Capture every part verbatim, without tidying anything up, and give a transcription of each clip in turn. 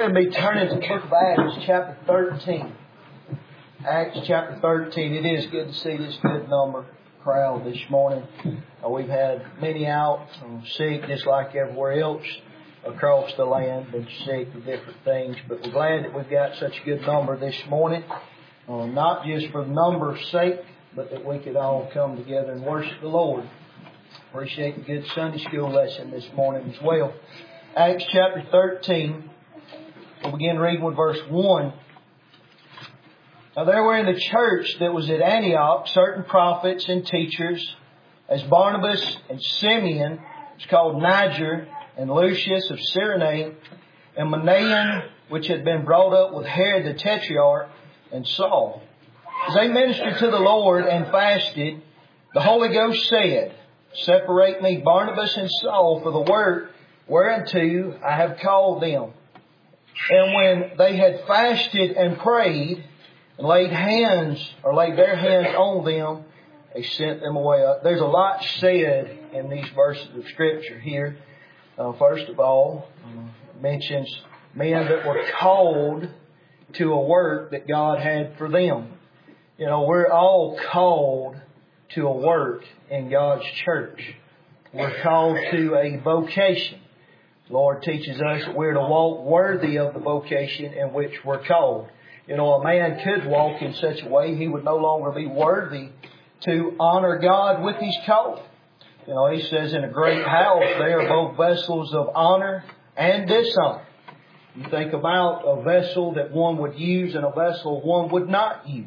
We're going to be turning to the book of Acts chapter thirteen. Acts chapter thirteen. It is good to see this good number crowd this morning. Uh, we've had many out uh, sick just like everywhere else across the land, been sick with different things. But we're glad that we've got such a good number this morning. Uh, not just for the number's sake, but that we could all come together and worship the Lord. Appreciate the good Sunday school lesson this morning as well. Acts chapter thirteen. We'll begin reading with verse one. Now there were in the church that was at Antioch certain prophets and teachers, as Barnabas and Simeon, which called Niger, and Lucius of Cyrene, and Manaen, which had been brought up with Herod the Tetrarch, and Saul. As they ministered to the Lord and fasted, the Holy Ghost said, Separate me Barnabas and Saul for the work whereunto I have called them. And when they had fasted and prayed, and laid hands, or laid their hands on them, they sent them away. There's a lot said in these verses of Scripture here. Uh, first of all, uh, mentions men that were called to a work that God had for them. You know, we're all called to a work in God's church. We're called to a vocation. The Lord teaches us that we're to walk worthy of the vocation in which we're called. You know, a man could walk in such a way he would no longer be worthy to honor God with his calling. You know, he says in a great house they are both vessels of honor and dishonor. You think about a vessel that one would use and a vessel one would not use.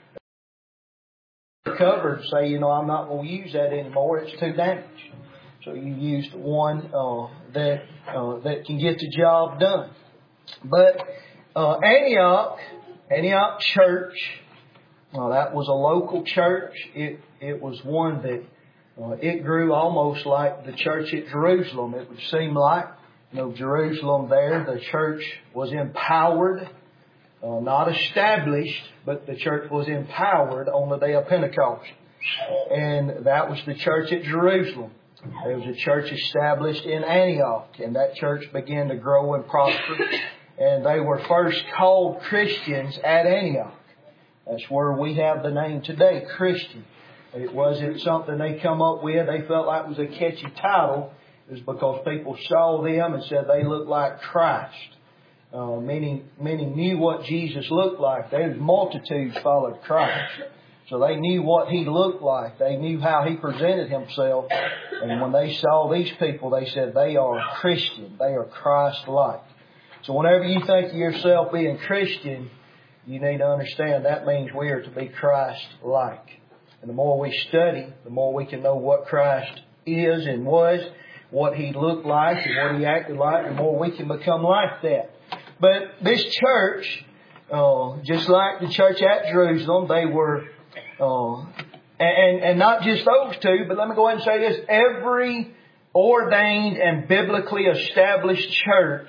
Covered, say, you know, I'm not going to use that anymore. It's too damaged. So you use the one uh, that uh, that can get the job done. But uh, Antioch, Antioch Church, uh, that was a local church. It it was one that uh, it grew almost like the church at Jerusalem. It would seem like, you know, Jerusalem there, the church was empowered, uh, not established, but the church was empowered on the day of Pentecost. And that was the church at Jerusalem. There was a church established in Antioch, and that church began to grow and prosper. And they were first called Christians at Antioch. That's where we have the name today, Christian. It wasn't something they come up with. They felt like it was a catchy title. It was because people saw them and said they looked like Christ. Uh, many, many knew what Jesus looked like. There multitudes followed Christ. So they knew what He looked like. They knew how He presented Himself. And when they saw these people, they said they are Christian. They are Christ-like. So whenever you think of yourself being Christian, you need to understand that means we are to be Christ-like. And the more we study, the more we can know what Christ is and was, what He looked like and what He acted like, the more we can become like that. But this church, uh, just like the church at Jerusalem, they were, uh, and, and not just those two, but let me go ahead and say this, every ordained and biblically established church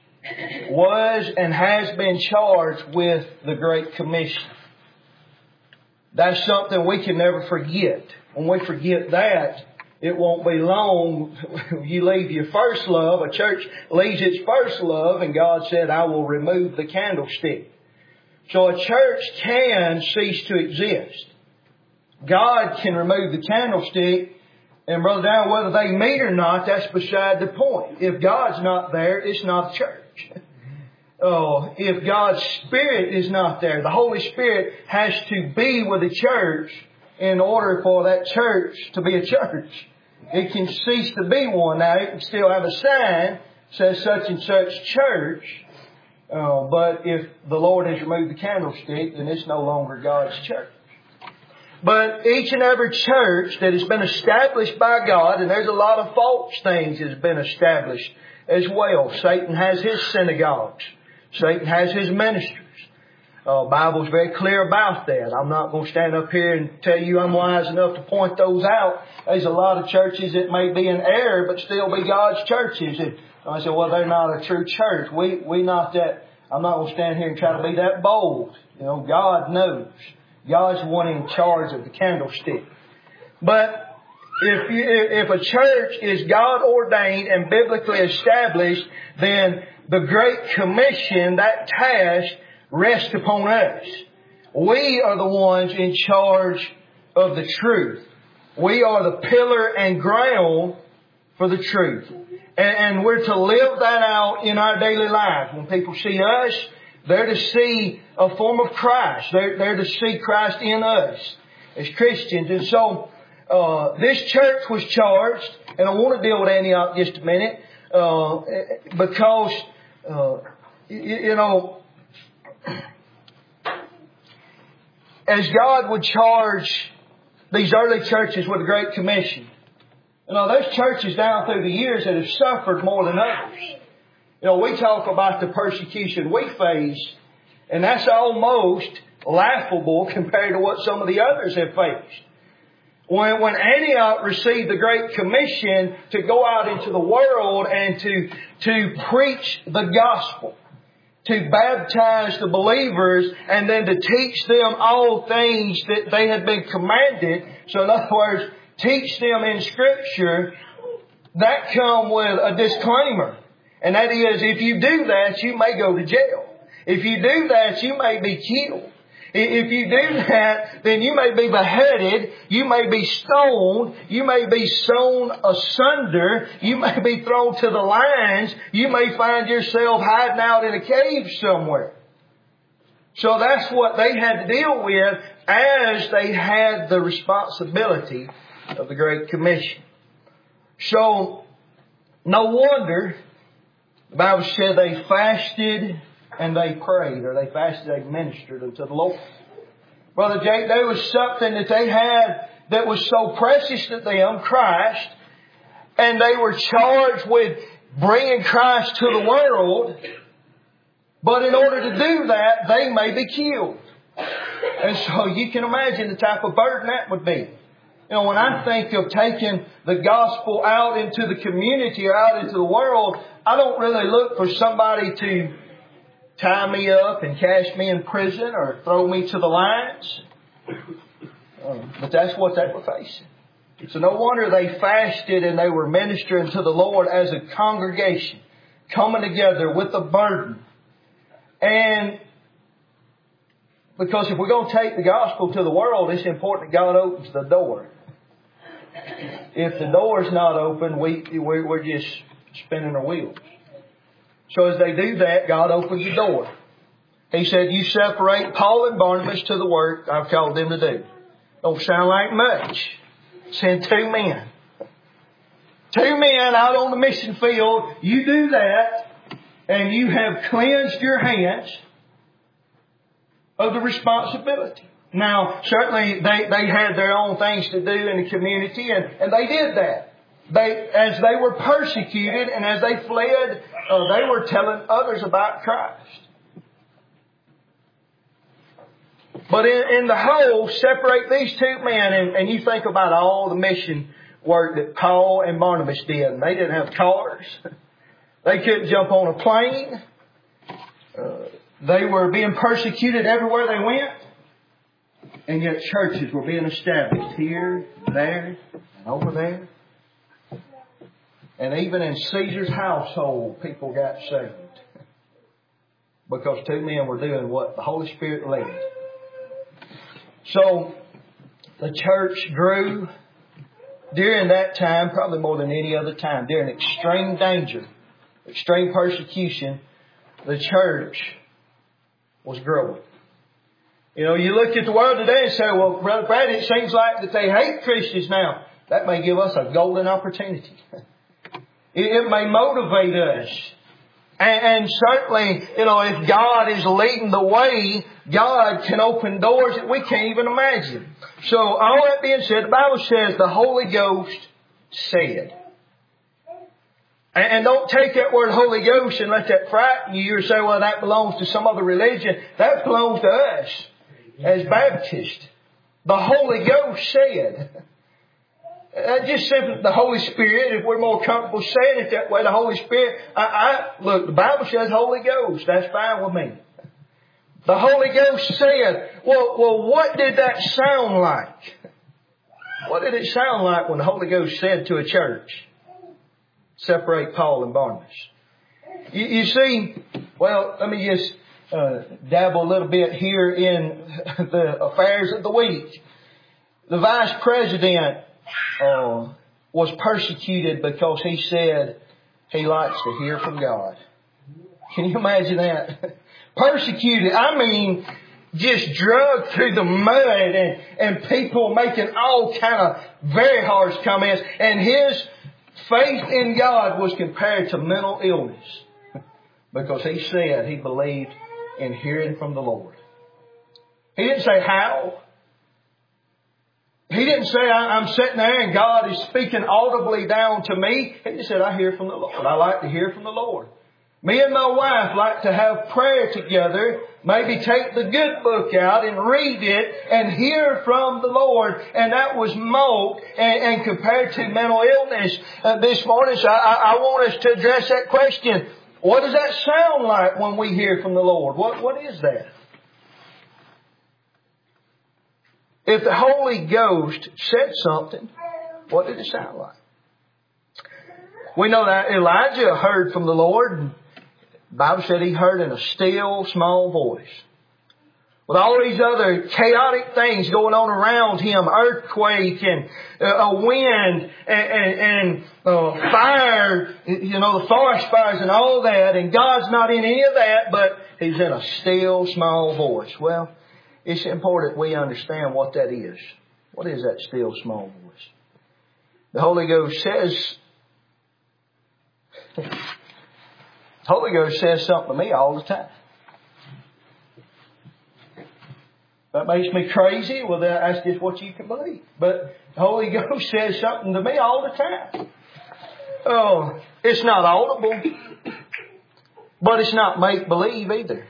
was and has been charged with the Great Commission. That's something we can never forget. When we forget that, it won't be long. You leave your first love. A church leaves its first love, and God said, I will remove the candlestick. So a church can cease to exist. God can remove the candlestick, and Brother Down, whether they meet or not, that's beside the point. If God's not there, it's not a church. Oh, if God's Spirit is not there, the Holy Spirit has to be with the church in order for that church to be a church. It can cease to be one. Now, it can still have a sign that says such and such church. Uh, but if the Lord has removed the candlestick, then it's no longer God's church. But each and every church that has been established by God, and there's a lot of false things that have been established as well. Satan has his synagogues. Satan has his ministries. The uh, Bible's very clear about that. I'm not going to stand up here and tell you I'm wise enough to point those out. There's a lot of churches that may be in error, but still be God's churches. And I said, well, they're not a true church. We, we not that, I'm not going to stand here and try to be that bold. You know, God knows. God's the one in charge of the candlestick. But if you, if a church is God ordained and biblically established, then the Great Commission, that task, rests upon us. We are the ones in charge of the truth. We are the pillar and ground for the truth. And, and we're to live that out in our daily life. When people see us, they're to see a form of Christ. They're, they're to see Christ in us as Christians. And so, uh, this church was charged, and I want to deal with Antioch just a minute, uh, because, uh, you, you know, as God would charge these early churches with the Great Commission, you know, there's churches down through the years that have suffered more than others. You know, we talk about the persecution we face, and that's almost laughable compared to what some of the others have faced. When, when Antioch received the Great Commission to go out into the world and to, to preach the gospel, to baptize the believers, and then to teach them all things that they had been commanded. So in other words, teach them in Scripture, that come with a disclaimer. And that is, if you do that, you may go to jail. If you do that, you may be killed. If you do that, then you may be beheaded, you may be stoned, you may be sewn asunder, you may be thrown to the lions, you may find yourself hiding out in a cave somewhere. So that's what they had to deal with as they had the responsibility of the Great Commission. So, no wonder the Bible said they fasted and they prayed, or they fasted, they ministered unto the Lord. Brother Jake, there was something that they had that was so precious to them, Christ, and they were charged with bringing Christ to the world. But in order to do that, they may be killed. And so you can imagine the type of burden that would be. You know, when I think of taking the gospel out into the community or out into the world, I don't really look for somebody to tie me up and cast me in prison or throw me to the lions. Um, but that's what they were facing. So no wonder they fasted and they were ministering to the Lord as a congregation, coming together with a burden. And because if we're going to take the gospel to the world, it's important that God opens the door. If the door is not open, we, we're just spinning our wheels. So as they do that, God opens the door. He said, you separate Paul and Barnabas to the work I've called them to do. Don't sound like much. Send two men. Two men out on the mission field. You do that, and you have cleansed your hands of the responsibility. Now, certainly they, they had their own things to do in the community, and, and they did that. They, as they were persecuted and as they fled, uh, they were telling others about Christ. But in, in the whole, separate these two men, and, and you think about all the mission work that Paul and Barnabas did. They didn't have cars. They couldn't jump on a plane. Uh, they were being persecuted everywhere they went. And yet churches were being established here, there, and over there. And even in Caesar's household, people got saved. Because two men were doing what the Holy Spirit led. So, the church grew during that time, probably more than any other time, during extreme danger, extreme persecution, the church was growing. You know, you look at the world today and say, well, Brother Brad, it seems like that they hate Christians now. That may give us a golden opportunity. It may motivate us. And, and certainly, you know, if God is leading the way, God can open doors that we can't even imagine. So, all that being said, the Bible says the Holy Ghost said. And, and don't take that word Holy Ghost and let that frighten you or say, well, that belongs to some other religion. That belongs to us as Baptists. The Holy Ghost said. Uh, just simply the Holy Spirit, if we're more comfortable saying it that way, the Holy Spirit, I, I, look, the Bible says Holy Ghost. That's fine with me. The Holy Ghost said, well, well, what did that sound like? What did it sound like when the Holy Ghost said to a church, separate Paul and Barnabas? You, you see, well, let me just uh, dabble a little bit here in the affairs of the week. The vice president uh, was persecuted because he said he likes to hear from God. Can you imagine that? Persecuted. I mean, just dragged through the mud and, and people making all kind of very harsh comments. And his faith in God was compared to mental illness because he said he believed in hearing from the Lord. He didn't say how. He didn't say, I'm sitting there and God is speaking audibly down to me. He just said, I hear from the Lord. I like to hear from the Lord. Me and my wife like to have prayer together, maybe take the good book out and read it and hear from the Lord. And that was mold and, and compared to mental illness uh, this morning. So I, I want us to address that question. What does that sound like when we hear from the Lord? What, what is that? If the Holy Ghost said something, what did it sound like? We know that Elijah heard from the Lord. The Bible said he heard in a still, small voice. With all these other chaotic things going on around him, earthquake and uh, a wind and, and, and uh, fire, you know, the forest fires and all that, and God's not in any of that, but He's in a still, small voice. Well, it's important we understand what that is. What is that still, small voice? The Holy Ghost says... The Holy Ghost says something to me all the time. That makes me crazy. Well, that's just what you can believe. But the Holy Ghost says something to me all the time. Oh, it's not audible, but it's not make-believe either.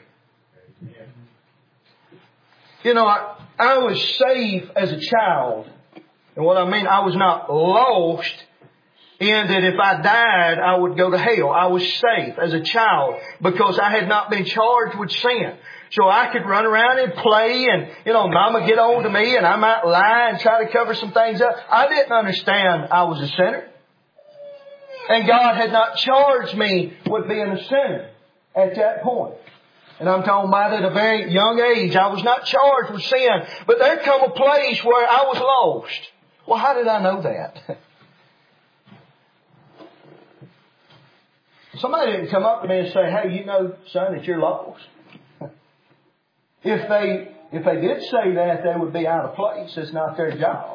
You know, I, I was saved as a child. And what I mean, I was not lost in that if I died, I would go to hell. I was safe as a child because I had not been charged with sin. So I could run around and play and, you know, Mama get on to me and I might lie and try to cover some things up. I didn't understand I was a sinner. And God had not charged me with being a sinner at that point. And I'm talking about at a very young age. I was not charged with sin. But there come a place where I was lost. Well, how did I know that? Somebody didn't come up to me and say, hey, you know, son, that you're lost. If they, if they did say that, they would be out of place. It's not their job.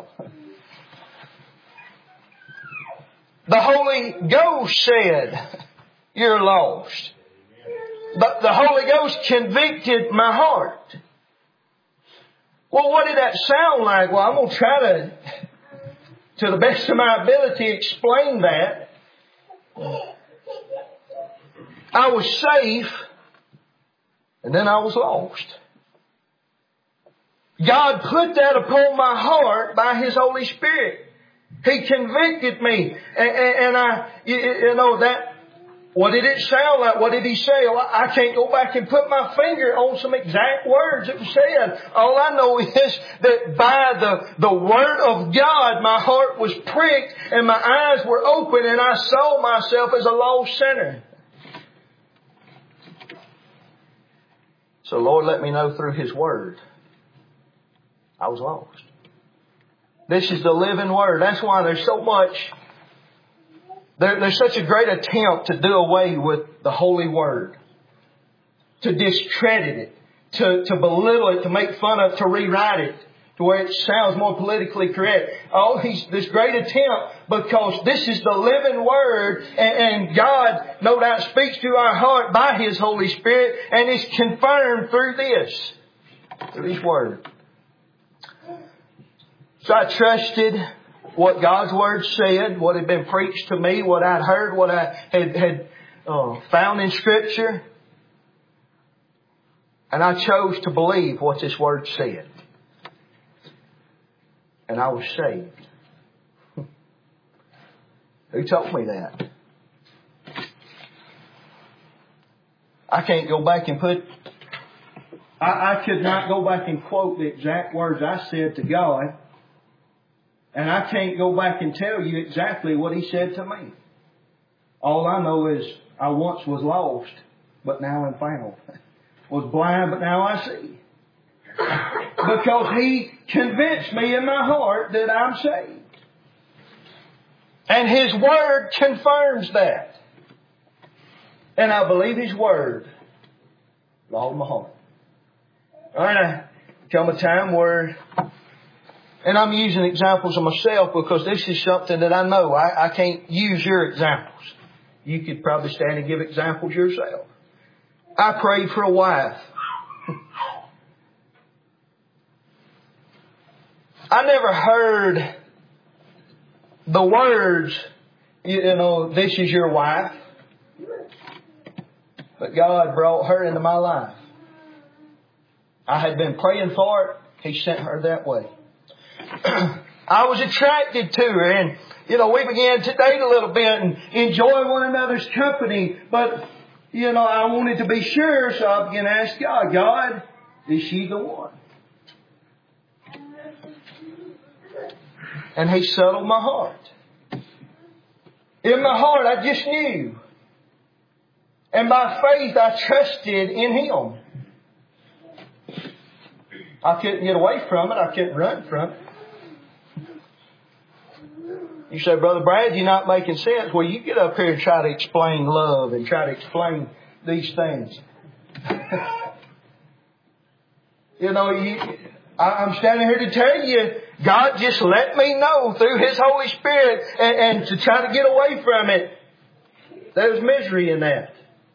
The Holy Ghost said, you're lost. But the Holy Ghost convicted my heart. Well, what did that sound like? Well, I'm going to try to, to the best of my ability, explain that. I was safe, and then I was lost. God put that upon my heart by His Holy Spirit. He convicted me. And, and, and I, you, you know, that, what did it sound like? What did He say? Well, I can't go back and put my finger on some exact words that were said. All I know is that by the, the Word of God, my heart was pricked and my eyes were open and I saw myself as a lost sinner. So Lord, let me know through His Word. I was lost. This is the living Word. That's why there's so much, there, there's such a great attempt to do away with the Holy Word. To discredit it. To, to belittle it. To make fun of it. To rewrite it. To where it sounds more politically correct. Oh, he's this great attempt because this is the living Word and, and God no doubt speaks to our heart by His Holy Spirit and is confirmed through this. Through His Word. So I trusted what God's Word said, what had been preached to me, what I'd heard, what I had, had uh, found in Scripture. And I chose to believe what this Word said. And I was saved. Who told me that? I can't go back and put... I, I could not go back and quote the exact words I said to God. And I can't go back and tell you exactly what He said to me. All I know is I once was lost, but now I'm found. Was blind, but now I see. Because He convinced me in my heart that I'm saved. And His Word confirms that. And I believe His Word with all of my heart. Alright, come a time where, and I'm using examples of myself because this is something that I know. I, I can't use your examples. You could probably stand and give examples yourself. I prayed for a wife. I never heard the words, you know, this is your wife. But God brought her into my life. I had been praying for it. He sent her that way. I was attracted to her, and, you know, we began to date a little bit and enjoy one another's company. But, you know, I wanted to be sure, so I began to ask God, God, is she the one? And He settled my heart. In my heart, I just knew. And by faith, I trusted in Him. I couldn't get away from it. I couldn't run from it. You say, Brother Brad, you're not making sense. Well, you get up here and try to explain love and try to explain these things. You know, you, I'm standing here to tell you, God just let me know through His Holy Spirit, and, and to try to get away from it, there's misery in that.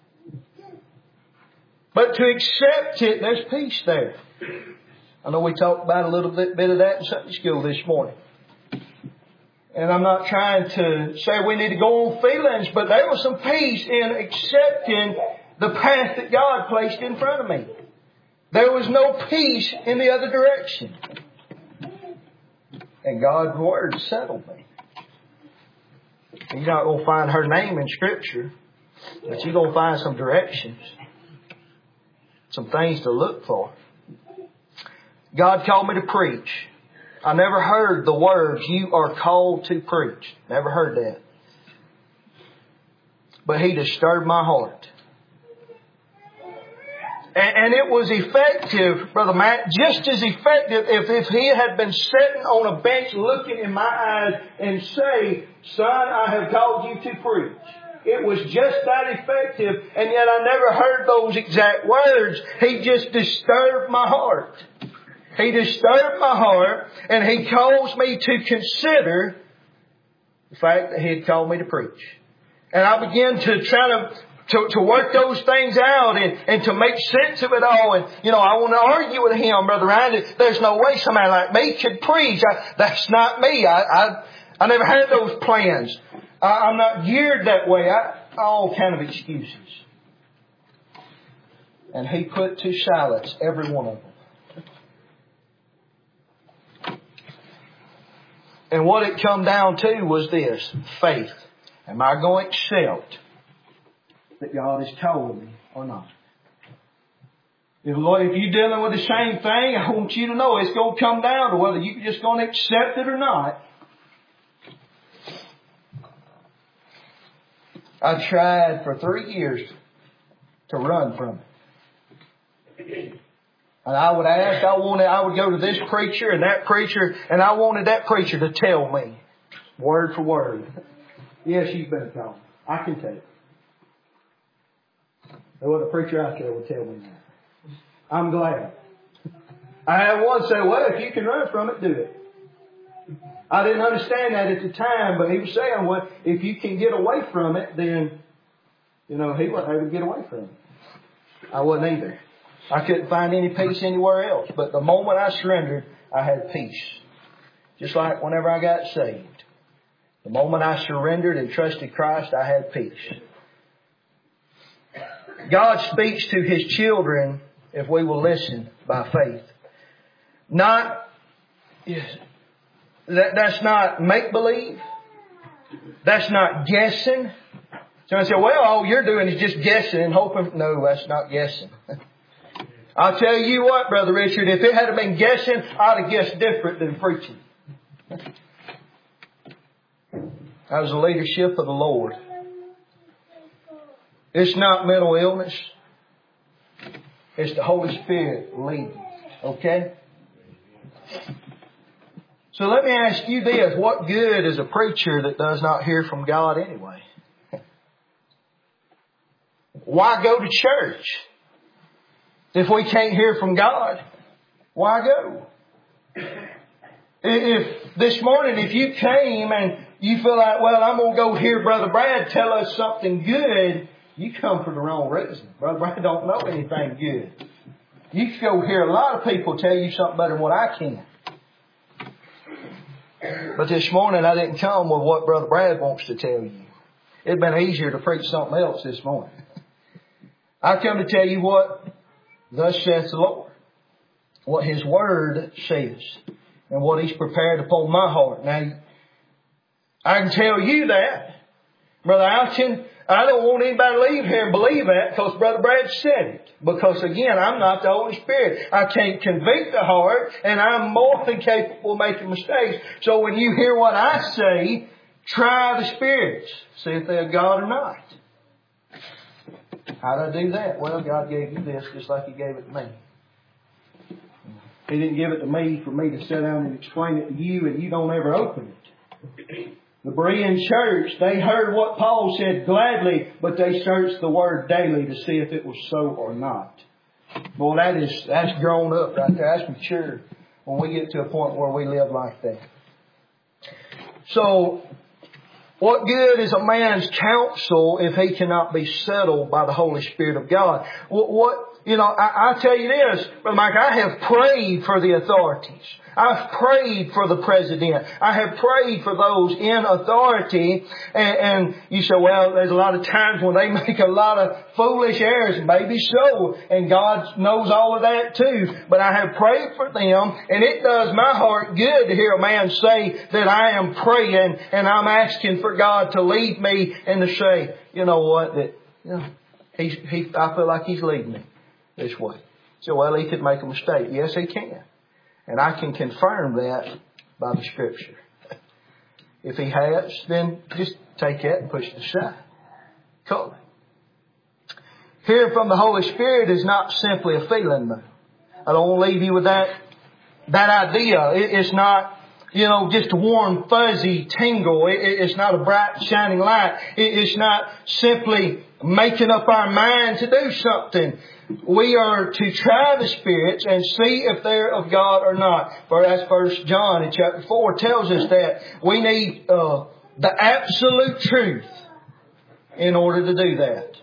But to accept it, there's peace there. I know we talked about a little bit, bit of that in Sunday school this morning. And I'm not trying to say we need to go on feelings, but there was some peace in accepting the path that God placed in front of me. There was no peace in the other direction. And God's Word settled me. You're not going to find her name in Scripture, but you're going to find some directions. Some things to look for. God called me to preach. I never heard the words, you are called to preach. Never heard that. But He disturbed my heart. And, and it was effective, Brother Matt, just as effective if, if He had been sitting on a bench looking in my eyes and say, son, I have called you to preach. It was just that effective, and yet I never heard those exact words. He just disturbed my heart. He disturbed my heart, and He caused me to consider the fact that He had called me to preach. And I began to try to, to, to work those things out and, and to make sense of it all. And, you know, I want to argue with him, Brother Ryan. There's no way somebody like me could preach. I, that's not me. I, I, I never had those plans. I, I'm not geared that way. I, all kind of excuses. And He put to silence every one of them. And what it come down to was this, faith. Am I going to accept that God has told me or not? If, Lord, if you're dealing with the same thing, I want you to know it's going to come down to whether you're just going to accept it or not. I tried for three years to run from it. And I would ask, I wanted, I would go to this preacher and that preacher, and I wanted that preacher to tell me, word for word, yes, you've been called. I can tell you. There wasn't a preacher out there would tell me that. I'm glad. I had one say, well, if you can run from it, do it. I didn't understand that at the time, but he was saying, well, if you can get away from it, then, you know, he wasn't able to get away from it. I wasn't either. I couldn't find any peace anywhere else. But the moment I surrendered, I had peace. Just like whenever I got saved. The moment I surrendered and trusted Christ, I had peace. God speaks to His children if we will listen by faith. Not, that, that's not make-believe. That's not guessing. Somebody say, well, all you're doing is just guessing and hoping. No, that's not guessing. I'll tell you what, Brother Richard, if it had been guessing, I'd have guessed different than preaching. as the leadership of the Lord. It's not mental illness. It's the Holy Spirit leading. Okay? So let me ask you this. What good is a preacher that does not hear from God anyway? Why go to church? If we can't hear from God, why go? If this morning, if you came and you feel like, well, I'm going to go hear Brother Brad tell us something good, you come for the wrong reason. Brother Brad don't know anything good. You can go hear a lot of people tell you something better than what I can. But this morning I didn't come with what Brother Brad wants to tell you. It'd been easier to preach something else this morning. I come to tell you what thus saith the Lord. What His Word says. And what He's prepared upon my heart. Now, I can tell you that. Brother Alton, I don't want anybody to leave here and believe that because Brother Brad said it. Because again, I'm not the Holy Spirit. I can't convict the heart and I'm more than capable of making mistakes. So when you hear what I say, try the spirits. See if they're God or not. How do I do that? Well, God gave you this just like He gave it to me. He didn't give it to me for me to sit down and explain it to you and you don't ever open it. The Berean church, they heard what Paul said gladly, but they searched the Word daily to see if it was so or not. Boy, that is, that's grown up right there. That's mature when we get to a point where we live like that. So, what good is a man's counsel if he cannot be settled by the Holy Spirit of God? What, what you know, I, I tell you this, Brother Mike, I have prayed for the authorities. I've prayed for the president. I have prayed for those in authority. And, and you say, well, there's a lot of times when they make a lot of foolish errors. Maybe so. And God knows all of that too. But I have prayed for them. And it does my heart good to hear a man say that I am praying and I'm asking for God to lead me and to say, you know what, that, you know, he's, he, I feel like He's leading me this way. So, well, he could make a mistake. Yes, he can. And I can confirm that by the Scripture. If he has, then just take that and push it aside. Cool. Hearing from the Holy Spirit is not simply a feeling, though. I don't want to leave you with that, that idea. It, it's not, you know, just a warm, fuzzy tingle. It, it, it's not a bright, shining light. It, it's not simply making up our mind to do something. We are to try the spirits and see if they're of God or not. For as First John in chapter four tells us that we need uh, the absolute truth in order to do that.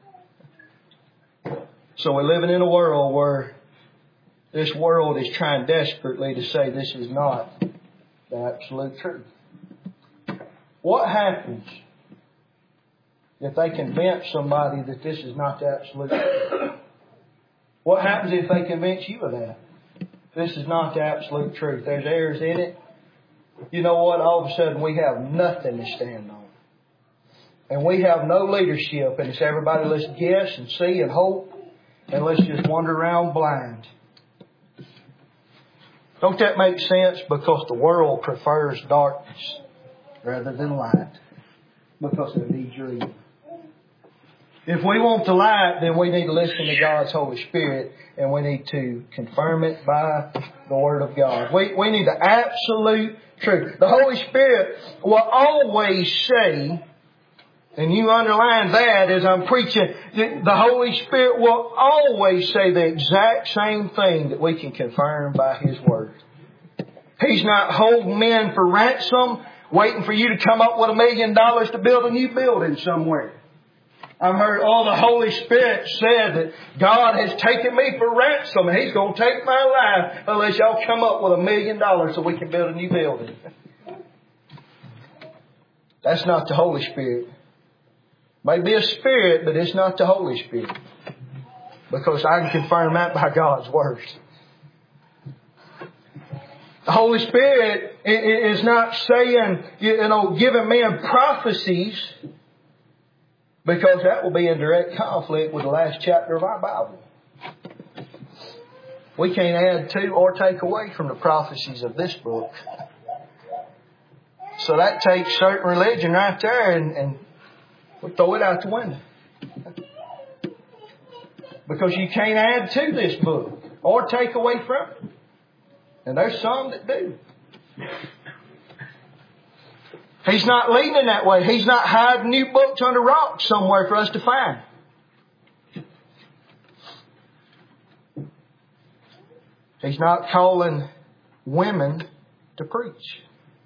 So we're living in a world where this world is trying desperately to say this is not the absolute truth. What happens if they convince somebody that this is not the absolute truth? What happens if they convince you of that? This is not the absolute truth. There's errors in it. You know what? All of a sudden we have nothing to stand on. And we have no leadership. And it's everybody, let's guess and see and hope. And let's just wander around blind. Don't that make sense? Because the world prefers darkness rather than light. Because it needs your evil. If we want the light, then we need to listen to God's Holy Spirit and we need to confirm it by the Word of God. We, we need the absolute truth. The Holy Spirit will always say, and you underline that as I'm preaching, the Holy Spirit will always say the exact same thing that we can confirm by His Word. He's not holding men for ransom, waiting for you to come up with a million dollars to build a new building somewhere. I've heard, oh, the Holy Spirit said that God has taken me for ransom and He's going to take my life unless y'all come up with a million dollars so we can build a new building. That's not the Holy Spirit. Maybe a spirit, but it's not the Holy Spirit. Because I can confirm that by God's Word. The Holy Spirit is not saying, you know, giving men prophecies, because that will be in direct conflict with the last chapter of our Bible. We can't add to or take away from the prophecies of this book. So that takes certain religion right there and, and we throw it out the window. Because you can't add to this book or take away from it. And there's some that do. He's not leading that way. He's not hiding new books under rocks somewhere for us to find. He's not calling women to preach.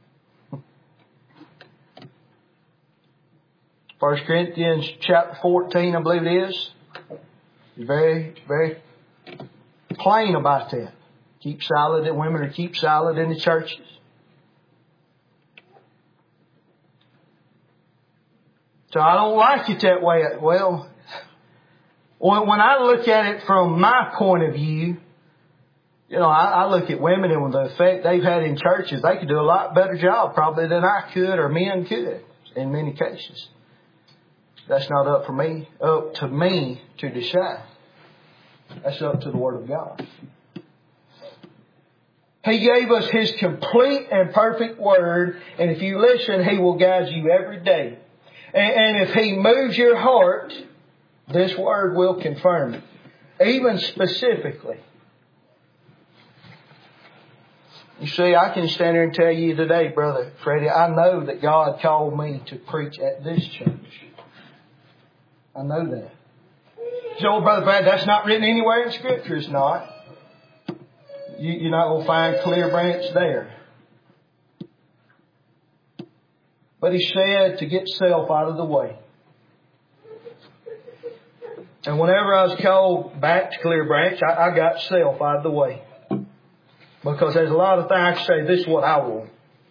First Corinthians chapter fourteen, I believe it is. He's very, very plain about that. Keep silent, that women are to keep silent in the churches. So I don't like it that way. Well, when I look at it from my point of view, you know, I, I look at women and with the effect they've had in churches, they could do a lot better job probably than I could or men could in many cases. That's not up for me, up to me to decide. That's up to the Word of God. He gave us His complete and perfect Word, and if you listen, He will guide you every day. And, and if He moves your heart, this Word will confirm it. Even specifically. You see, I can stand here and tell you today, Brother Freddie, I know that God called me to preach at this church. I know that. So, Brother Brad, that's not written anywhere in Scripture. It's not. You, you're not going to find clear branch there. But He said to get self out of the way. And whenever I was called back to Clear Branch, I, I got self out of the way. Because there's a lot of things I can say, this is what I want.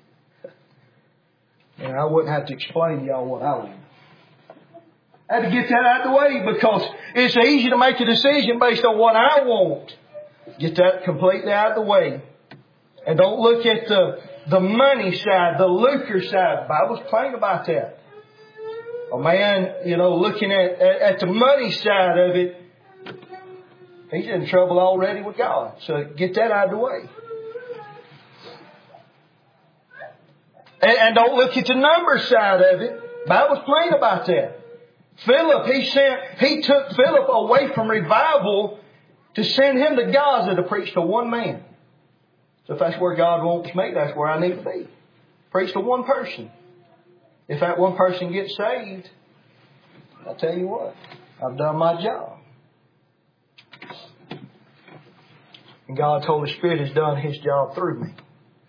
And I wouldn't have to explain to y'all what I want. I had to get that out of the way because it's easy to make a decision based on what I want. Get that completely out of the way. And don't look at the, the money side, the lucre side. The Bible's plain about that. A man, you know, looking at, at, at the money side of it, he's in trouble already with God. So get that out of the way. And, and don't look at the number side of it. The Bible's plain about that. Philip, he sent, he took Philip away from revival to send him to Gaza to preach to one man. So if that's where God wants me, that's where I need to be. Preach to one person. If that one person gets saved, I'll tell you what, I've done my job. And God's Holy Spirit has done His job through me.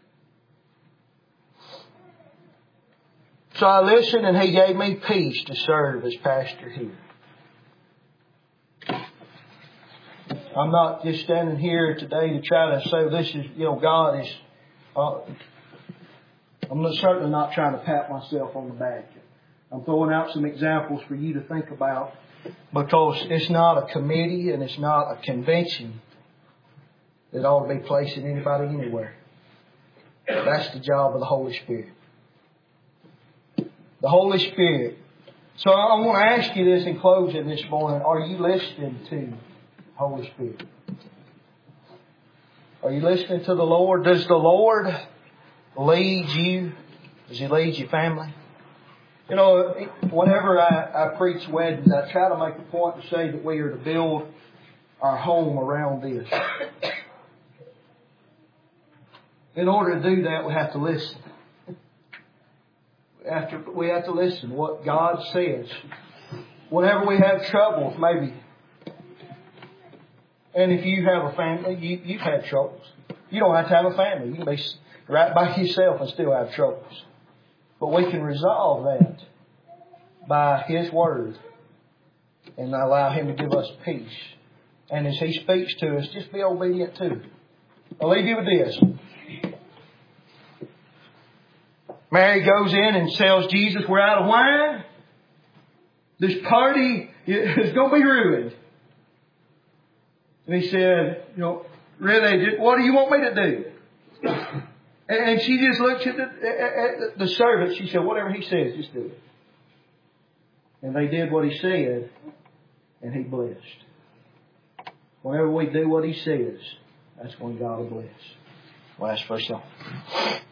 So I listened and He gave me peace to serve as pastor here. I'm not just standing here today to try to say this is, you know, God is, uh, I'm certainly not trying to pat myself on the back. I'm throwing out some examples for you to think about because it's not a committee and it's not a convention that ought to be placing anybody anywhere. That's the job of the Holy Spirit. The Holy Spirit. So I want to ask you this in closing this morning. Are you listening to the Holy Spirit? Are you listening to the Lord? Does the Lord lead you? Does He lead your family? You know, whenever I, I preach weddings, I try to make a point to say that we are to build our home around this. In order to do that, we have to listen. After we have to listen to what God says. Whenever we have troubles, maybe. And if you have a family, you, you've had troubles. You don't have to have a family. You can be right by yourself and still have troubles. But we can resolve that by His Word and allow Him to give us peace. And as He speaks to us, just be obedient to Him. I'll leave you with this. Mary goes in and tells Jesus, we're out of wine. This party is going to be ruined. And He said, you know, really, what do you want me to do? And she just looks at the, at the servant. She said, whatever he says, just do it. And they did what He said, and He blessed. Whenever we do what He says, that's when God will bless. Last verse.